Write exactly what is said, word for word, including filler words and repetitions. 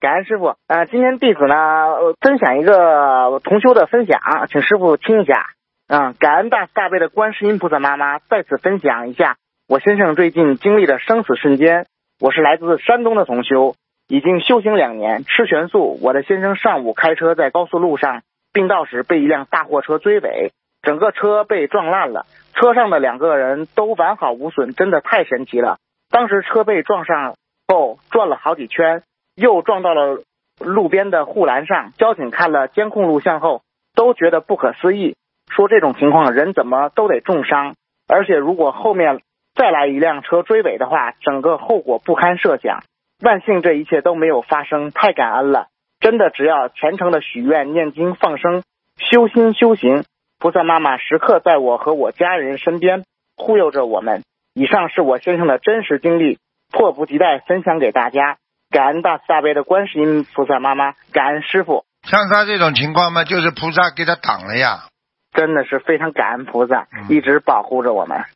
感恩师傅。呃，今天弟子呢、呃、分享一个同修的分享，请师傅听一下。嗯，感恩大慈大悲的观世音菩萨妈妈，在此分享一下我先生最近经历的生死瞬间。我是来自山东的同修，已经修行两年，吃全素。我的先生上午开车在高速路上并道时被一辆大货车追尾，整个车被撞烂了，车上的两个人都完好无损，真的太神奇了。当时车被撞上后转了好几圈，又撞到了路边的护栏上。交警看了监控录像后都觉得不可思议，说这种情况人怎么都得重伤，而且如果后面再来一辆车追尾的话，整个后果不堪设想。万幸这一切都没有发生，太感恩了。真的只要虔诚的许愿、念经、放生、修心修行，菩萨妈妈时刻在我和我家人身边护佑着我们。以上是我先生的真实经历，迫不及待分享给大家。感恩大慈大悲的观世音菩萨妈妈，感恩师父。 像他这种情况嘛，就是菩萨给他挡了呀。 真的是非常感恩菩萨， 嗯、 一直保护着我们。